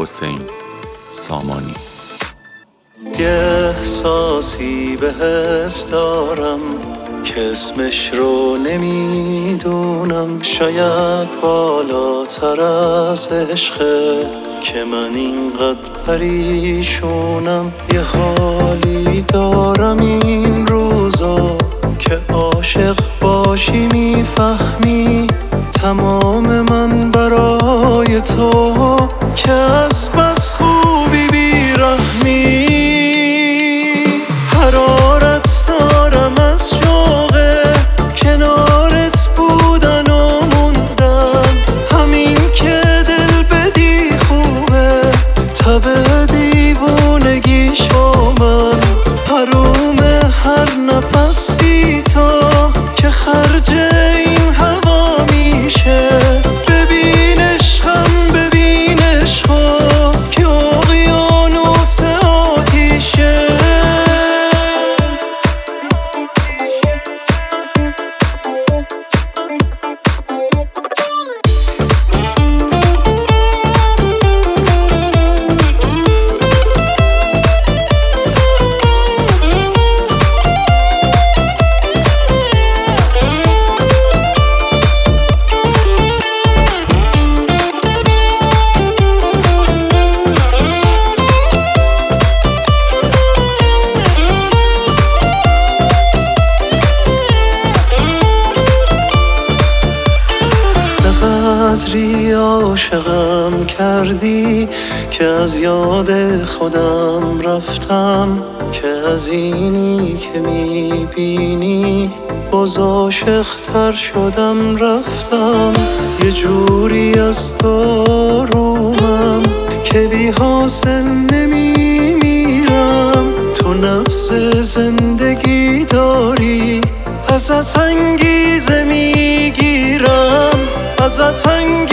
حسین سامانی. یه احساسی بهت دارم که اسمش رو نمیدونم، شاید بالاتر از عشقه که من اینقدر پریشونم. یه حالی دارم این روزا که عاشق باشی میفهمی تمام من برای تو، که از بس خوبی بیرحمی. حرارت دارم از شوقه کنارت بودن و موندن، همین که دل بدی خوبه تب دیوونگیش با من. حروم هر نفس بی تو که خرج این هوا میشه. ببین عشقم ببین عشقا که اقیانوس آتیشه. قدری عاشقم کردی که از یاد خودم رفتم، که از اینی که میبینی باز عاشق‌تر شدم رفتم. یه جوری از تو رومم که بی حاصل نمیمیرم. تو نفس زندگی داری ازت انگیزه میگیرم، ازت انگیزه